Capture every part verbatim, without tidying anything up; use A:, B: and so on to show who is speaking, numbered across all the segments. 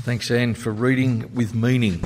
A: Thanks, Anne, for reading with meaning.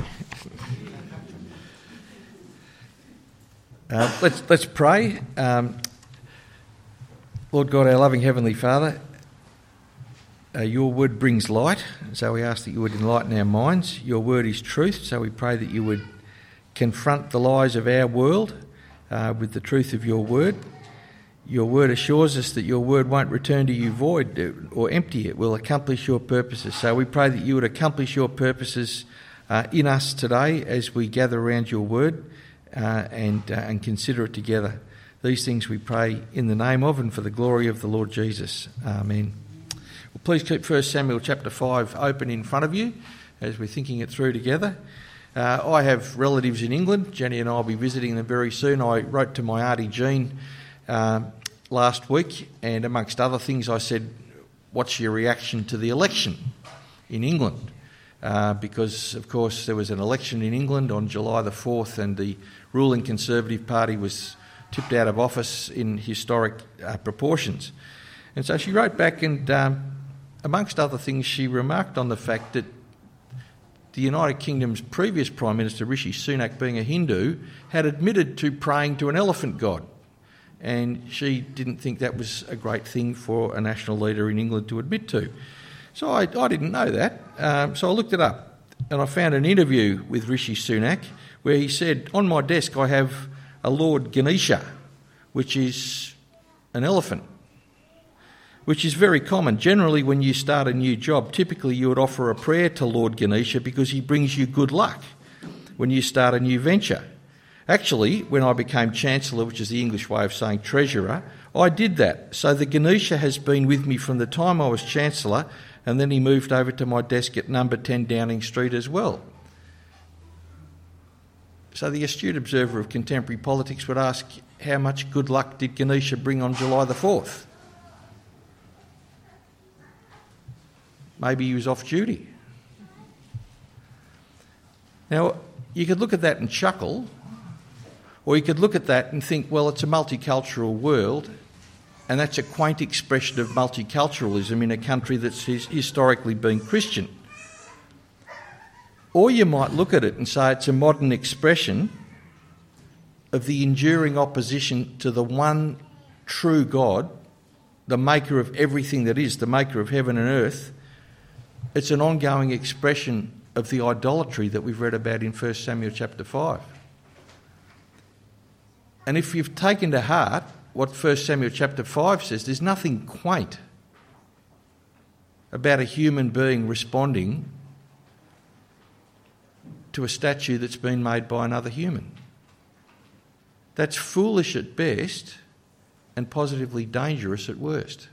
A: Uh, let's let's pray. Um, Lord God, our loving Heavenly Father, uh, your word brings light, so we ask that you would enlighten our minds. Your word is truth, so we pray that you would confront the lies of our world uh, with the truth of your word. Your word assures us that your word won't return to you void or empty. It will accomplish your purposes. So we pray that you would accomplish your purposes uh, in us today as we gather around your word uh, and, uh, and consider it together. These things we pray in the name of and for the glory of the Lord Jesus. Amen. Well, please keep First Samuel chapter five open in front of you as we're thinking it through together. Uh, I have relatives in England. Jenny and I will be visiting them very soon. I wrote to my auntie Jean Um, last week, and amongst other things I said, what's your reaction to the election in England? Uh, because of course there was an election in England on July the fourth and the ruling Conservative Party was tipped out of office in historic uh, proportions. And so she wrote back and um, amongst other things she remarked on the fact that the United Kingdom's previous Prime Minister Rishi Sunak, being a Hindu, had admitted to praying to an elephant god. And she didn't think that was a great thing for a national leader in England to admit to. So I, I didn't know that, um, so I looked it up and I found an interview with Rishi Sunak where he said, on my desk I have a Lord Ganesha, which is an elephant, which is very common. Generally when you start a new job, typically you would offer a prayer to Lord Ganesha because he brings you good luck when you start a new venture. Actually, when I became Chancellor, which is the English way of saying Treasurer, I did that. So the Ganesha has been with me from the time I was Chancellor, and then he moved over to my desk at number ten Downing Street as well. So the astute observer of contemporary politics would ask, how much good luck did Ganesha bring on July the fourth? Maybe he was off duty. Now, you could look at that and chuckle, or you could look at that and think, well, it's a multicultural world, and that's a quaint expression of multiculturalism in a country that's historically been Christian. Or you might look at it and say it's a modern expression of the enduring opposition to the one true God, the maker of everything that is, the maker of heaven and earth. It's an ongoing expression of the idolatry that we've read about in First Samuel chapter five. And if you've taken to heart what First Samuel chapter five says, there's nothing quaint about a human being responding to a statue that's been made by another human. That's foolish at best and positively dangerous at worst.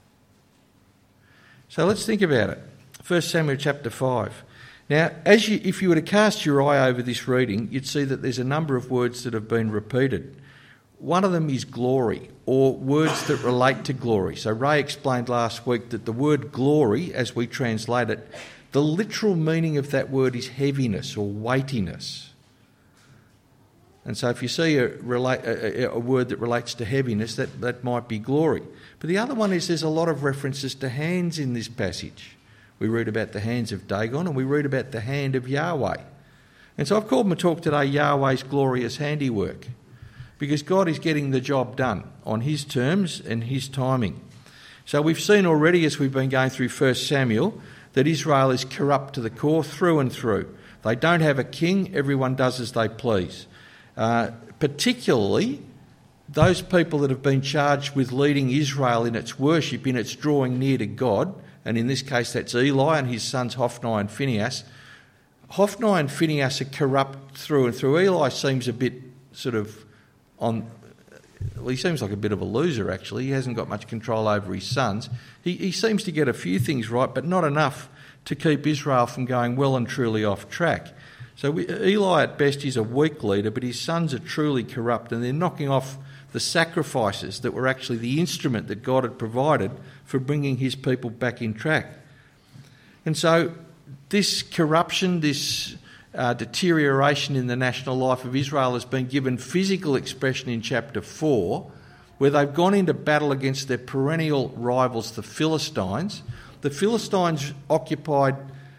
A: So let's think about it. First Samuel chapter five. Now, as you, if you were to cast your eye over this reading, you'd see that there's a number of words that have been repeated. One of them is glory, or words that relate to glory. So Ray explained last week that the word glory, as we translate it, the literal meaning of that word is heaviness or weightiness. And so if you see a, relate, a, a word that relates to heaviness, that, that might be glory. But the other one is there's a lot of references to hands in this passage. We read about the hands of Dagon and we read about the hand of Yahweh. And so I've called my talk today Yahweh's glorious handiwork, because God is getting the job done on his terms and his timing. So we've seen already as we've been going through First Samuel that Israel is corrupt to the core through and through. They don't have a king, everyone does as they please. Uh, particularly those people that have been charged with leading Israel in its worship, in its drawing near to God, and in this case that's Eli and his sons Hophni and Phinehas. Hophni and Phinehas are corrupt through and through. Eli seems a bit sort of on... Well, he seems like a bit of a loser, actually. He hasn't got much control over his sons. He, he seems to get a few things right, but not enough to keep Israel from going well and truly off track. So we, Eli at best is a weak leader, but his sons are truly corrupt, and they're knocking off the sacrifices that were actually the instrument that God had provided for bringing his people back in track. And so this corruption, this uh, deterioration in the national life of Israel has been given physical expression in chapter four, where they've gone into battle against their perennial rivals, the Philistines. The Philistines occupied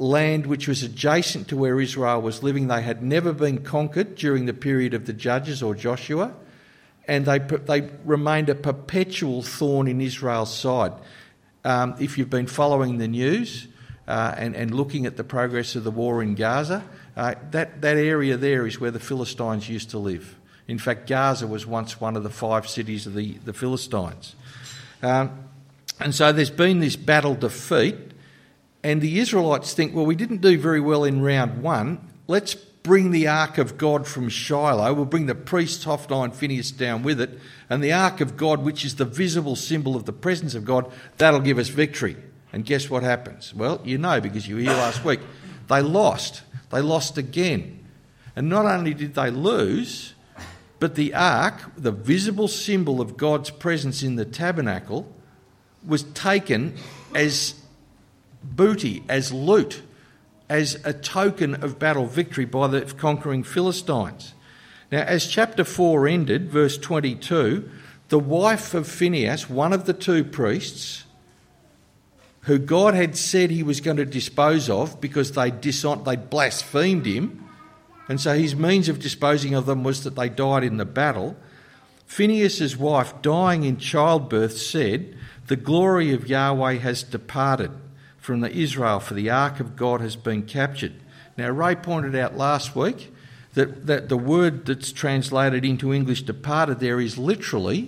A: land which was adjacent to where Israel was living. They had never been conquered during the period of the Judges or Joshua, and they they remained a perpetual thorn in Israel's side. Um, if you've been following the news uh, and, and looking at the progress of the war in Gaza, uh, that, that area there is where the Philistines used to live. In fact, Gaza was once one of the five cities of the, the Philistines. Um, and so there's been this battle defeat, and the Israelites think, well, we didn't do very well in round one. Let's bring the Ark of God from Shiloh. We'll bring the priests Hophni and Phinehas down with it, and the Ark of God, which is the visible symbol of the presence of God, that'll give us victory. And guess what happens? Well, you know, because you were here last week. They lost. They lost again. And not only did they lose, but the Ark, the visible symbol of God's presence in the tabernacle, was taken as booty, as loot, as a token of battle victory by the conquering Philistines. Now, as chapter four ended, verse twenty-two, the wife of Phinehas, one of the two priests, who God had said he was going to dispose of because they dishon- they blasphemed him, and so his means of disposing of them was that they died in the battle. Phinehas' wife, dying in childbirth, said, "The glory of Yahweh has departed from the Israel, for the Ark of God has been captured." Now, Ray pointed out last week that, that the word that's translated into English departed there is literally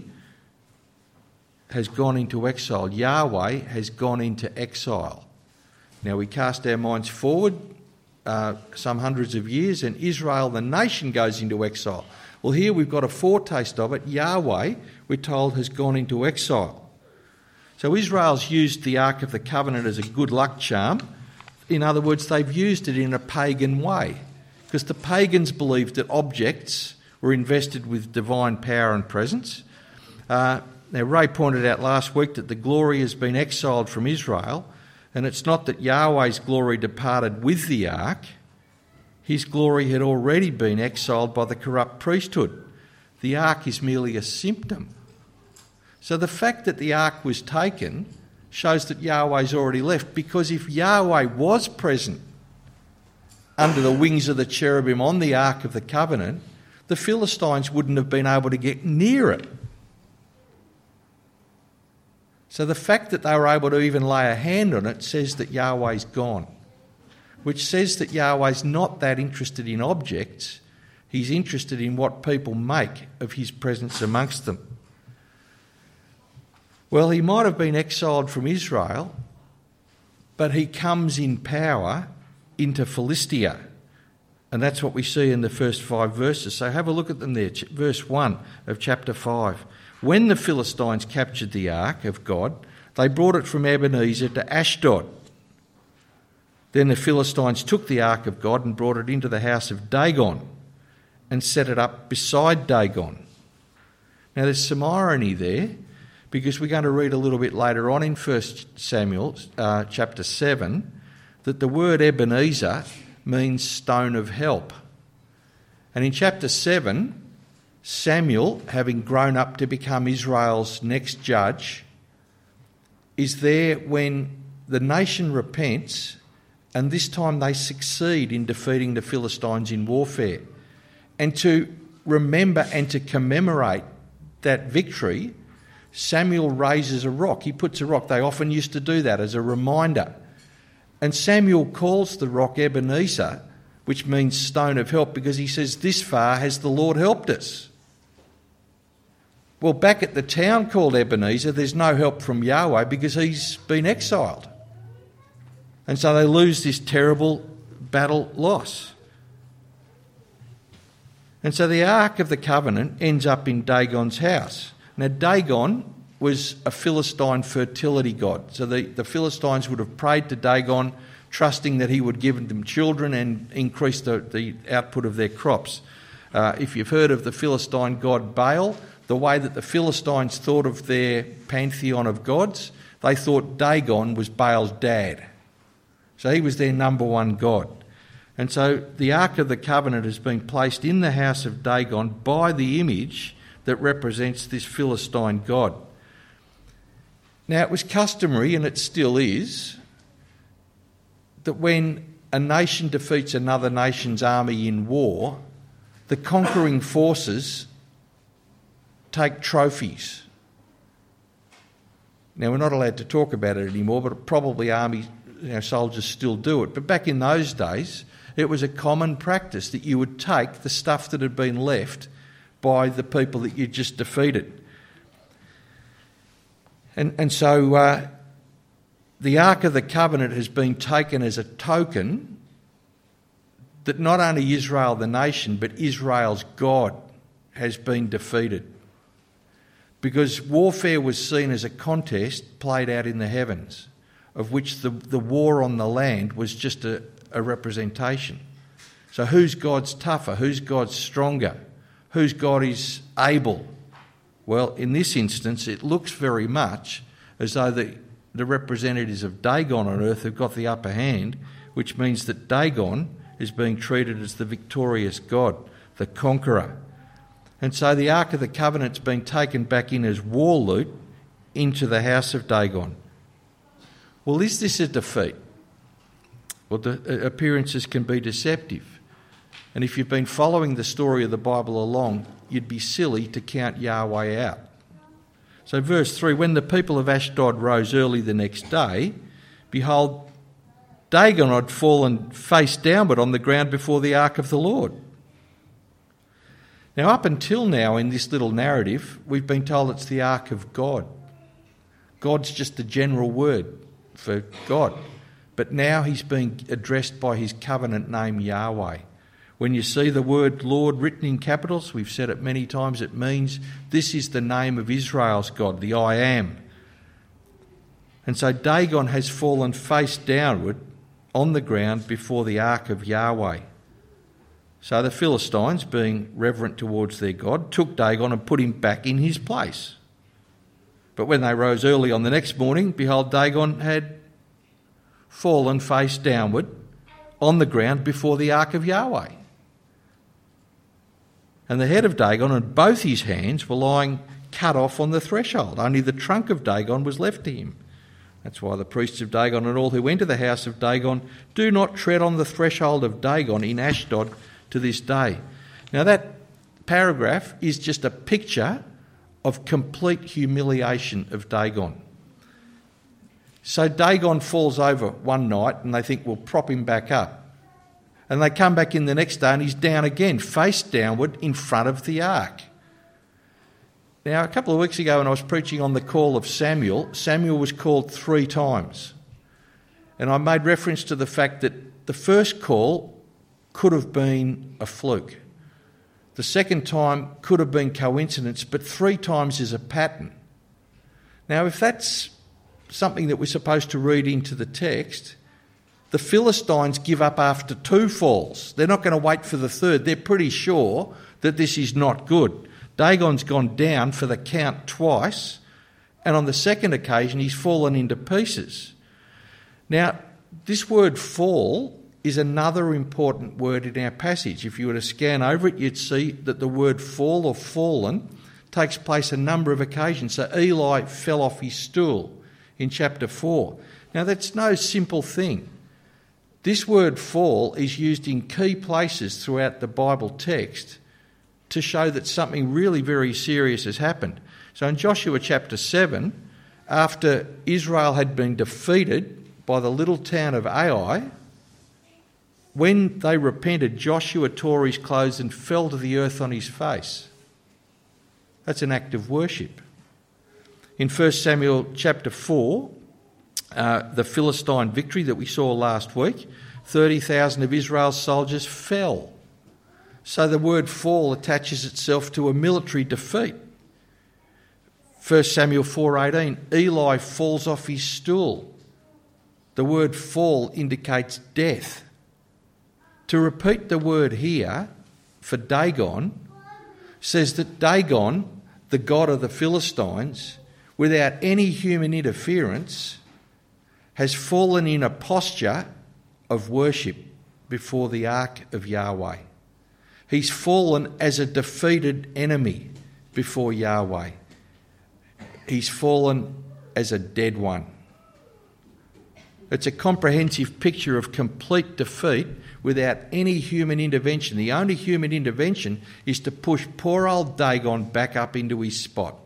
A: has gone into exile. Yahweh has gone into exile. Now, we cast our minds forward uh, some hundreds of years, and Israel, the nation, goes into exile. Well, here we've got a foretaste of it. Yahweh, we're told, has gone into exile. So Israel's used the Ark of the Covenant as a good luck charm. In other words, they've used it in a pagan way, because the pagans believed that objects were invested with divine power and presence. Uh, now, Ray pointed out last week that the glory has been exiled from Israel, and it's not that Yahweh's glory departed with the Ark. His glory had already been exiled by the corrupt priesthood. The Ark is merely a symptom. So the fact that the Ark was taken shows that Yahweh's already left, because if Yahweh was present under the wings of the cherubim on the Ark of the Covenant, the Philistines wouldn't have been able to get near it. So the fact that they were able to even lay a hand on it says that Yahweh's gone, which says that Yahweh's not that interested in objects. He's interested in what people make of his presence amongst them. Well, he might have been exiled from Israel, but he comes in power into Philistia. And that's what we see in the first five verses. So have a look at them there. Verse one of chapter five. When the Philistines captured the Ark of God, they brought it from Ebenezer to Ashdod. Then the Philistines took the Ark of God and brought it into the house of Dagon and set it up beside Dagon. Now there's some irony there, because we're going to read a little bit later on in First Samuel uh, chapter seven that the word Ebenezer means stone of help. And in chapter seven, Samuel, having grown up to become Israel's next judge, is there when the nation repents, and this time they succeed in defeating the Philistines in warfare. And to remember and to commemorate that victory, Samuel raises a rock. He puts a rock. They often used to do that as a reminder. And Samuel calls the rock Ebenezer, which means stone of help, because he says, this far has the Lord helped us. Well, back at the town called Ebenezer, there's no help from Yahweh because he's been exiled. And so they lose this terrible battle loss. And so the Ark of the Covenant ends up in Dagon's house. Now, Dagon was a Philistine fertility god. So the, the Philistines would have prayed to Dagon, trusting that he would give them children and increase the, the output of their crops. Uh, if you've heard of the Philistine god Baal, the way that the Philistines thought of their pantheon of gods, they thought Dagon was Baal's dad. So he was their number one god. And so the Ark of the Covenant has been placed in the house of Dagon by the image that represents this Philistine god. Now, it was customary, and it still is, that when a nation defeats another nation's army in war, the conquering forces take trophies. Now, we're not allowed to talk about it anymore, but probably army you know, soldiers still do it. But back in those days, it was a common practice that you would take the stuff that had been left by the people that you just defeated. And, and so uh, the Ark of the Covenant has been taken as a token that not only Israel the nation, but Israel's God has been defeated. Because warfare was seen as a contest played out in the heavens, of which the, the war on the land was just a, a representation. So whose God's tougher? Whose God's stronger? Whose God is able? Well, in this instance, it looks very much as though the, the representatives of Dagon on earth have got the upper hand, which means that Dagon is being treated as the victorious God, the conqueror. And so the Ark of the Covenant's been taken back in as war loot into the house of Dagon. Well, is this a defeat? Well, the appearances can be deceptive. And if you've been following the story of the Bible along, you'd be silly to count Yahweh out. So verse three, when the people of Ashdod rose early the next day, behold, Dagon had fallen face downward on the ground before the ark of the Lord. Now, up until now in this little narrative, we've been told it's the ark of God. God's just the general word for God. But now he's being addressed by his covenant name, Yahweh. When you see the word Lord written in capitals, we've said it many times, it means this is the name of Israel's God, the I Am. And so Dagon has fallen face downward on the ground before the ark of Yahweh. So the Philistines, being reverent towards their God, took Dagon and put him back in his place. But when they rose early on the next morning, behold, Dagon had fallen face downward on the ground before the ark of Yahweh. And the head of Dagon and both his hands were lying cut off on the threshold. Only the trunk of Dagon was left to him. That's why the priests of Dagon and all who went to the house of Dagon do not tread on the threshold of Dagon in Ashdod to this day. Now that paragraph is just a picture of complete humiliation of Dagon. So Dagon falls over one night and they think we'll prop him back up. And they come back in the next day and he's down again, face downward in front of the ark. Now, a couple of weeks ago when I was preaching on the call of Samuel, Samuel was called three times. And I made reference to the fact that the first call could have been a fluke. The second time could have been coincidence, but three times is a pattern. Now, if that's something that we're supposed to read into the text, the Philistines give up after two falls. They're not going to wait for the third. They're pretty sure that this is not good. Dagon's gone down for the count twice, and on the second occasion he's fallen into pieces. Now, this word fall is another important word in our passage. If you were to scan over it, you'd see that the word fall or fallen takes place a number of occasions. So Eli fell off his stool in chapter four. Now, that's no simple thing. This word fall is used in key places throughout the Bible text to show that something really very serious has happened. So in Joshua chapter seven, after Israel had been defeated by the little town of Ai, when they repented, Joshua tore his clothes and fell to the earth on his face. That's an act of worship. In First Samuel chapter four, uh, the Philistine victory that we saw last week, thirty thousand of Israel's soldiers fell. So the word fall attaches itself to a military defeat. First Samuel four eighteen, Eli falls off his stool. The word fall indicates death. To repeat the word here for Dagon says that Dagon, the god of the Philistines, without any human interference, has fallen in a posture of worship before the ark of Yahweh. He's fallen as a defeated enemy before Yahweh. He's fallen as a dead one. It's a comprehensive picture of complete defeat without any human intervention. The only human intervention is to push poor old Dagon back up into his spot.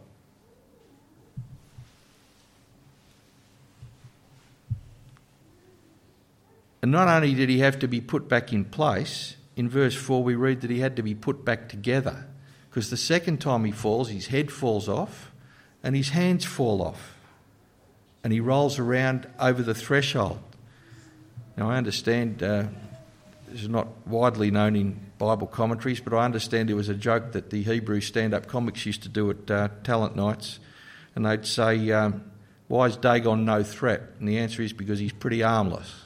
A: And not only did he have to be put back in place, in verse four we read that he had to be put back together, because the second time he falls, his head falls off and his hands fall off, and he rolls around over the threshold. Now I understand uh, this is not widely known in Bible commentaries, but I understand there was a joke that the Hebrew stand-up comics used to do at uh, talent nights, and they'd say, um, why is Dagon no threat? And the answer is because he's pretty harmless.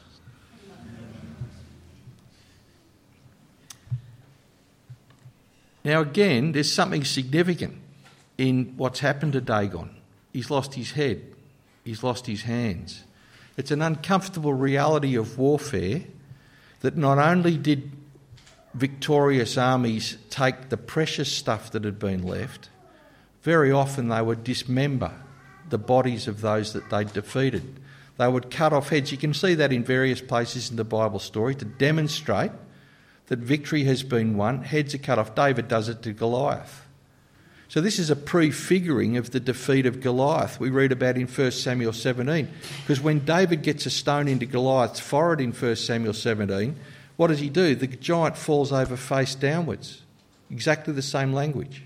A: Now again, there's something significant in what's happened to Dagon. He's lost his head. He's lost his hands. It's an uncomfortable reality of warfare that not only did victorious armies take the precious stuff that had been left, very often they would dismember the bodies of those that they'd defeated. They would cut off heads. You can see that in various places in the Bible story to demonstrate that victory has been won. Heads are cut off. David does it to Goliath. So this is a prefiguring of the defeat of Goliath we read about in First Samuel seventeen. Because when David gets a stone into Goliath's forehead in First Samuel seventeen, what does he do? The giant falls over face downwards. Exactly the same language.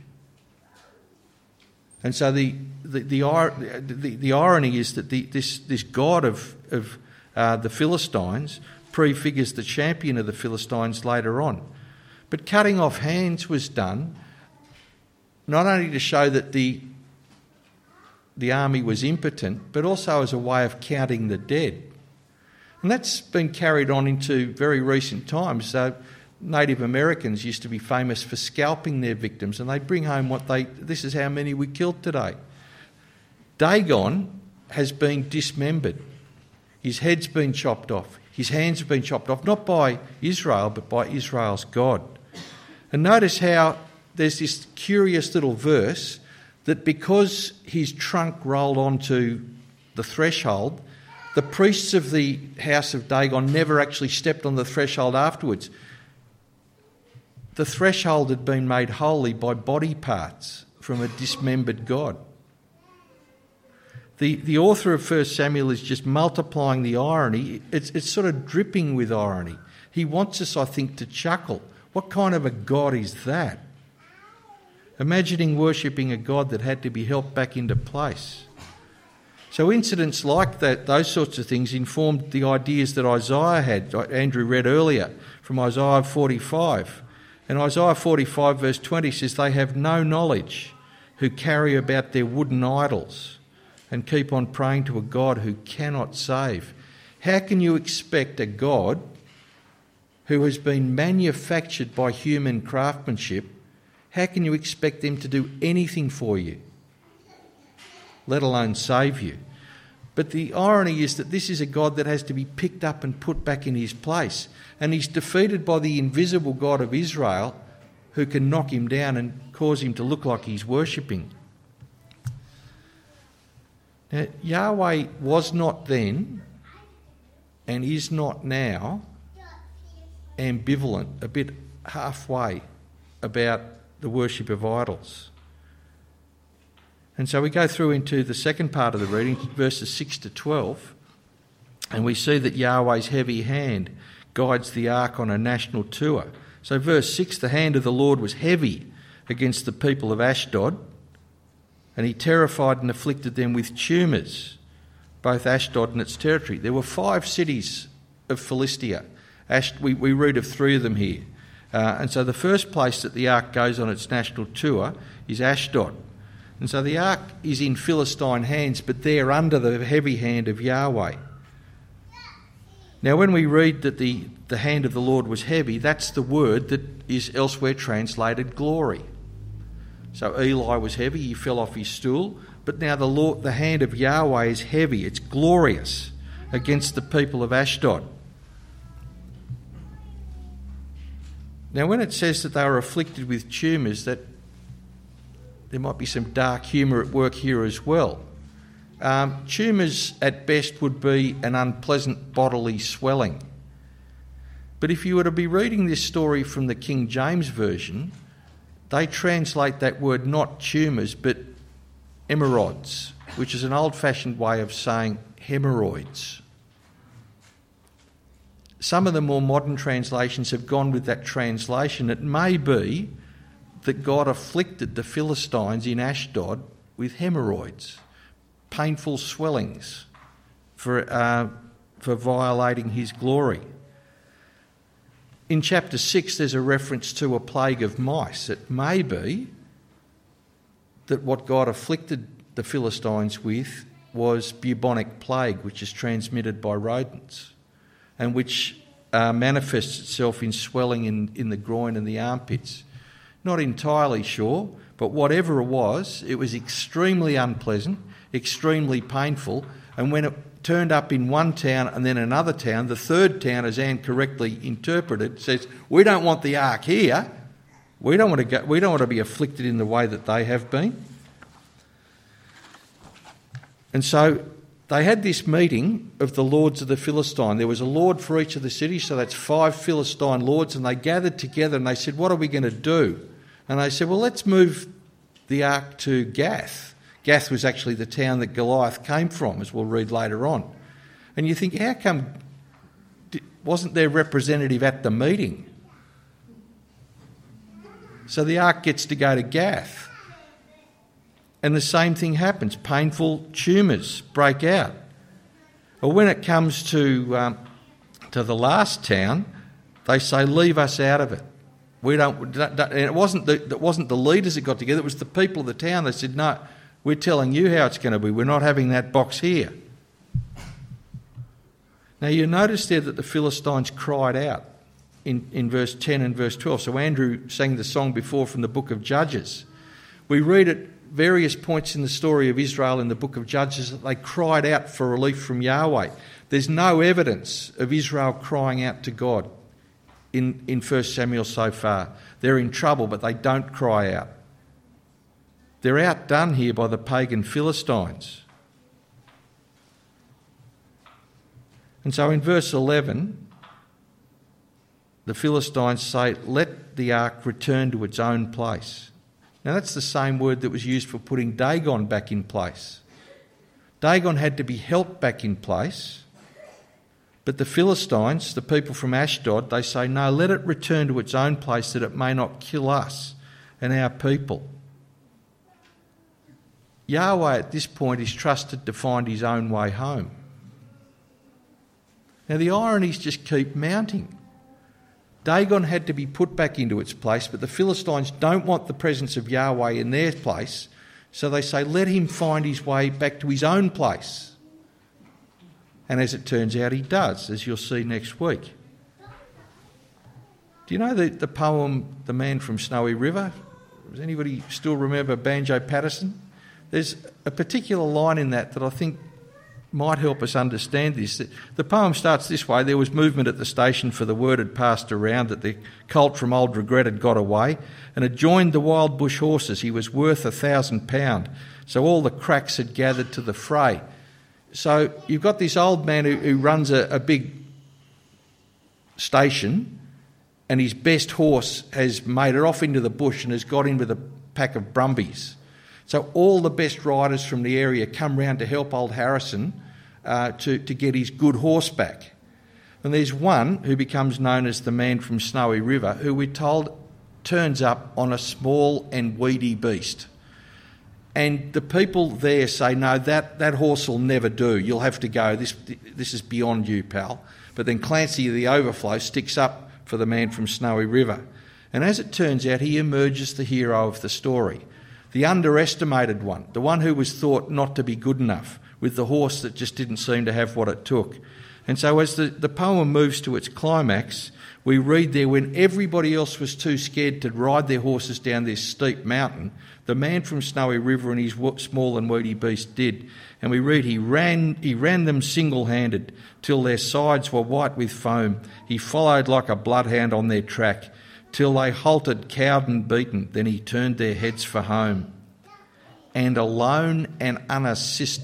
A: And so the the the, the, the irony is that the, this, this god of, of uh, the Philistines prefigures the champion of the Philistines later on. But cutting off hands was done not only to show that the, the army was impotent, but also as a way of counting the dead. And that's been carried on into very recent times. So Native Americans used to be famous for scalping their victims, and they'd bring home what they... This is how many we killed today. Dagon has been dismembered. His head's been chopped off. His hands have been chopped off, not by Israel, but by Israel's God. And notice how there's this curious little verse that because his trunk rolled onto the threshold, the priests of the house of Dagon never actually stepped on the threshold afterwards. The threshold had been made holy by body parts from a dismembered God. The the author of First Samuel is just multiplying the irony. It's it's sort of dripping with irony. He wants us, I think, to chuckle. What kind of a God is that? Imagining worshipping a God that had to be helped back into place. So incidents like that, those sorts of things, informed the ideas that Isaiah had. Andrew read earlier from Isaiah forty-five. And Isaiah forty-five verse twenty says, they have no knowledge who carry about their wooden idols and keep on praying to a God who cannot save. How can you expect a God who has been manufactured by human craftsmanship, how can you expect them to do anything for you, let alone save you? But the irony is that this is a God that has to be picked up and put back in his place, and he's defeated by the invisible God of Israel, who can knock him down and cause him to look like he's worshipping. Now, Yahweh was not then and is not now ambivalent, a bit halfway about the worship of idols. And so we go through into the second part of the reading, verses six to twelve, and we see that Yahweh's heavy hand guides the ark on a national tour. So verse six, the hand of the Lord was heavy against the people of Ashdod, and he terrified and afflicted them with tumours, both Ashdod and its territory. There were five cities of Philistia. Ash, we, we read of three of them here. Uh, and so the first place that the ark goes on its national tour is Ashdod. And so the ark is in Philistine hands, but they're under the heavy hand of Yahweh. Now when we read that the, the hand of the Lord was heavy, that's the word that is elsewhere translated glory. So Eli was heavy, he fell off his stool, but now the Lord, the hand of Yahweh is heavy, it's glorious against the people of Ashdod. Now when it says that they were afflicted with tumours, that there might be some dark humour at work here as well. Um, tumours at best would be an unpleasant bodily swelling. But if you were to be reading this story from the King James Version, they translate that word not tumours but hemorrhoids, which is an old-fashioned way of saying hemorrhoids. Some of the more modern translations have gone with that translation. It may be that God afflicted the Philistines in Ashdod with hemorrhoids, painful swellings for, uh, for violating his glory. In chapter six, there's a reference to a plague of mice. It may be that what God afflicted the Philistines with was bubonic plague, which is transmitted by rodents and which uh, manifests itself in swelling in, in the groin and the armpits. Not entirely sure, but whatever it was, it was extremely unpleasant, extremely painful, and when it turned up in one town and then another town, the third town, as Anne correctly interpreted, says, we don't want the ark here. We don't want to go, we don't want to be afflicted in the way that they have been. And so they had this meeting of the lords of the Philistine. There was a lord for each of the cities, so that's five Philistine lords, and they gathered together and they said, what are we going to do? And they said, well, let's move the ark to Gath. Gath was actually the town that Goliath came from, as we'll read later on. And you think, how come wasn't their representative at the meeting? So the ark gets to go to Gath. And the same thing happens. Painful tumours break out. Or when it comes to um, to the last town, they say, leave us out of it. We don't. And it wasn't the it wasn't the leaders that got together. It was the people of the town. They said, no, we're telling you how it's going to be. We're not having that box here. Now you notice there that the Philistines cried out in, in verse ten and verse twelve. So Andrew sang the song before from the book of Judges. We read at various points in the story of Israel in the book of Judges that they cried out for relief from Yahweh. There's no evidence of Israel crying out to God in, in First Samuel so far. They're in trouble, but they don't cry out. They're outdone here by the pagan Philistines. And so in verse eleven, the Philistines say, let the ark return to its own place. Now that's the same word that was used for putting Dagon back in place. Dagon had to be helped back in place, but the Philistines, the people from Ashdod, they say, no, let it return to its own place that it may not kill us and our people. Yahweh at this point is trusted to find his own way home. Now the ironies just keep mounting. Dagon had to be put back into its place, but the Philistines don't want the presence of Yahweh in their place, so they say, let him find his way back to his own place. And as it turns out, he does, as you'll see next week. Do you know the, the poem, The Man from Snowy River? Does anybody still remember Banjo Paterson? There's a particular line in that that I think might help us understand this. The poem starts this way: there was movement at the station, for the word had passed around that the colt from Old Regret had got away and had joined the wild bush horses. He was worth a thousand pound. So all the cracks had gathered to the fray. So you've got this old man who, who runs a, a big station, and his best horse has made it off into the bush and has got in with a pack of brumbies. So all the best riders from the area come round to help old Harrison uh, to, to get his good horse back. And there's one who becomes known as the Man from Snowy River, who we're told turns up on a small and weedy beast. And the people there say, no, that, that horse will never do. You'll have to go. This, this is beyond you, pal. But then Clancy of the Overflow sticks up for the Man from Snowy River. And as it turns out, he emerges the hero of the story. The underestimated one, the one who was thought not to be good enough, with the horse that just didn't seem to have what it took. And so as the, the poem moves to its climax, we read there, when everybody else was too scared to ride their horses down this steep mountain, the Man from Snowy River and his small and weedy beast did. And we read, he ran, he ran them single-handed till their sides were white with foam. He followed like a bloodhound on their track, till they halted, cowed and beaten, then he turned their heads for home. And alone and unassisted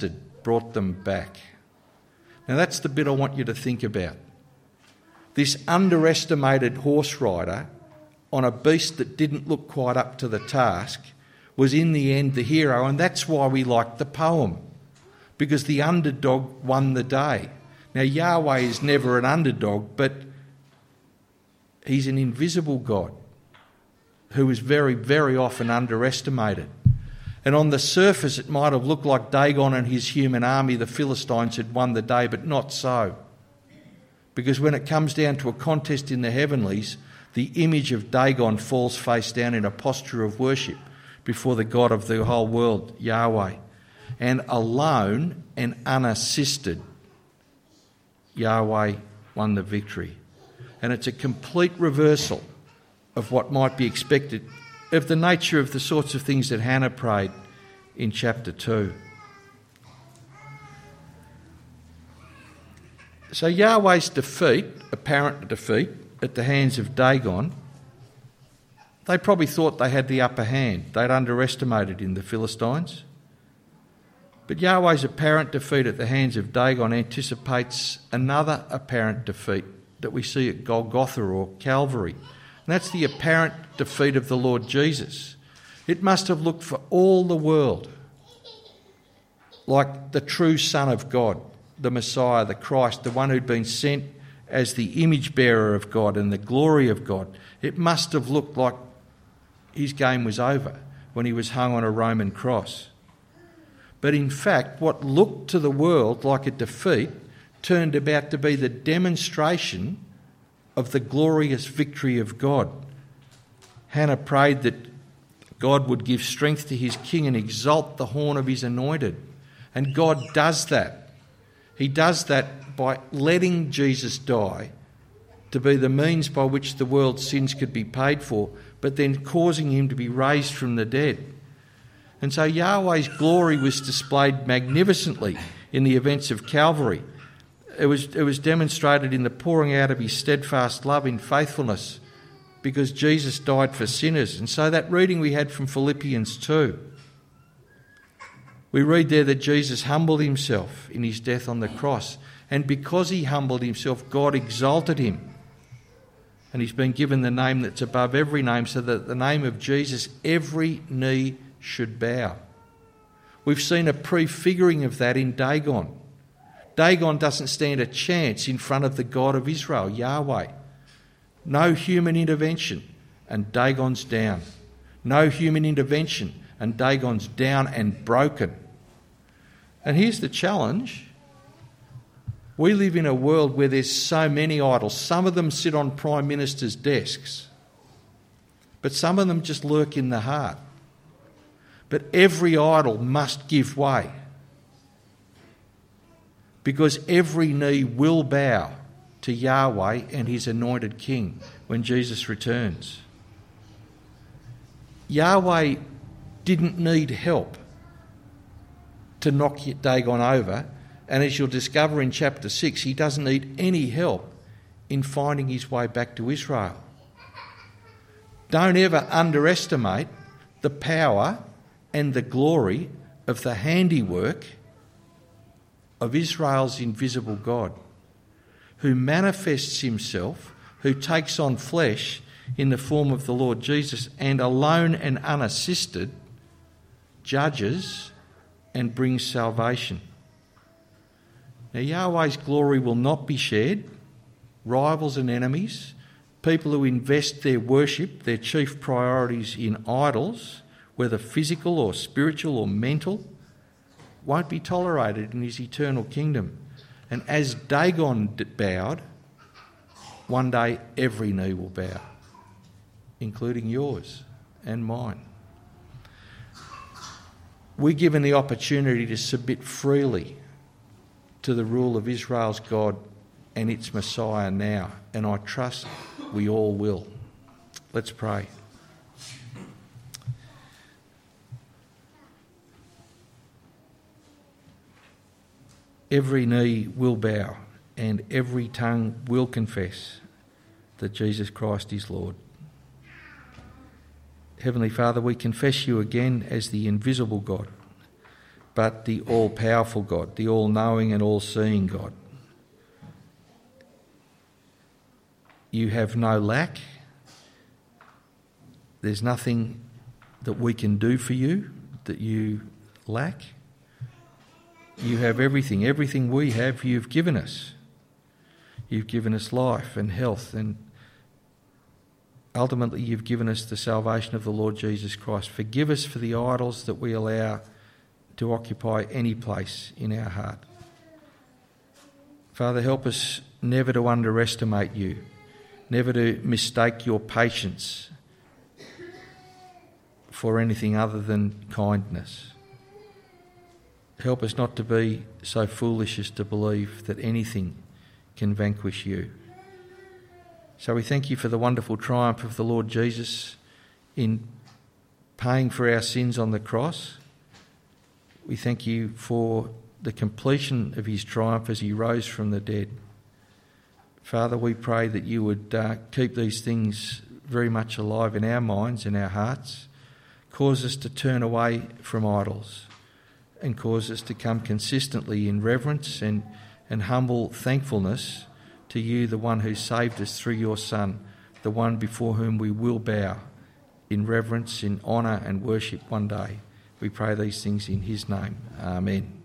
A: brought them back. Now that's the bit I want you to think about. This underestimated horse rider on a beast that didn't look quite up to the task was in the end the hero, and that's why we like the poem, because the underdog won the day. Now Yahweh is never an underdog, but he's an invisible God who is very, very often underestimated. And on the surface it might have looked like Dagon and his human army, the Philistines, had won the day, but not so. Because when it comes down to a contest in the heavenlies, the image of Dagon falls face down in a posture of worship before the God of the whole world, Yahweh. And alone and unassisted, Yahweh won the victory. And it's a complete reversal of what might be expected, of the nature of the sorts of things that Hannah prayed in chapter two. So Yahweh's defeat, apparent defeat, at the hands of Dagon, they probably thought they had the upper hand. They'd underestimated in the Philistines. But Yahweh's apparent defeat at the hands of Dagon anticipates another apparent defeat that we see at Golgotha or Calvary. And that's the apparent defeat of the Lord Jesus. It must have looked for all the world like the true Son of God, the Messiah, the Christ, the one who'd been sent as the image bearer of God and the glory of God. It must have looked like his game was over when he was hung on a Roman cross. But in fact, what looked to the world like a defeat turned about to be the demonstration of the glorious victory of God. Hannah prayed that God would give strength to his king and exalt the horn of his anointed. And God does that. He does that by letting Jesus die to be the means by which the world's sins could be paid for, but then causing him to be raised from the dead. And so Yahweh's glory was displayed magnificently in the events of Calvary. It was, it was demonstrated in the pouring out of his steadfast love in faithfulness, because Jesus died for sinners. And so that reading we had from Philippians two, we read there that Jesus humbled himself in his death on the cross. And because he humbled himself, God exalted him. And he's been given the name that's above every name, so that at the name of Jesus every knee should bow. We've seen a prefiguring of that in Dagon. Dagon doesn't stand a chance in front of the God of Israel, Yahweh. No human intervention, and Dagon's down. No human intervention, and Dagon's down and broken. And here's the challenge. We live in a world where there's so many idols. Some of them sit on prime ministers' desks, but some of them just lurk in the heart. But every idol must give way, because every knee will bow to Yahweh and his anointed king when Jesus returns. Yahweh didn't need help to knock Dagon over, and as you'll discover in chapter six, he doesn't need any help in finding his way back to Israel. Don't ever underestimate the power and the glory of the handiwork of Israel's invisible God, who manifests himself, who takes on flesh in the form of the Lord Jesus, and alone and unassisted judges and brings salvation. Now, Yahweh's glory will not be shared. Rivals and enemies, people who invest their worship, their chief priorities in idols, whether physical or spiritual or mental, won't be tolerated in his eternal kingdom. And as Dagon bowed, one day every knee will bow, including yours and mine. We're given the opportunity to submit freely to the rule of Israel's God and its Messiah now, and I trust we all will. Let's pray. Every knee will bow and every tongue will confess that Jesus Christ is Lord. Heavenly Father, we confess you again as the invisible God, but the all-powerful God, the all-knowing and all-seeing God. You have no lack. There's nothing that we can do for you that you lack. You have everything. Everything we have, you've given us. You've given us life and health, and ultimately you've given us the salvation of the Lord Jesus Christ. Forgive us for the idols that we allow to occupy any place in our heart. Father, help us never to underestimate you, never to mistake your patience for anything other than kindness. Help us not to be so foolish as to believe that anything can vanquish you. So we thank you for the wonderful triumph of the Lord Jesus in paying for our sins on the cross. We thank you for the completion of his triumph as he rose from the dead. Father, we pray that you would uh, keep these things very much alive in our minds and our hearts. Cause us to turn away from idols and cause us to come consistently in reverence and, and humble thankfulness to you, the one who saved us through your Son, the one before whom we will bow in reverence, in honour and worship one day. We pray these things in his name. Amen.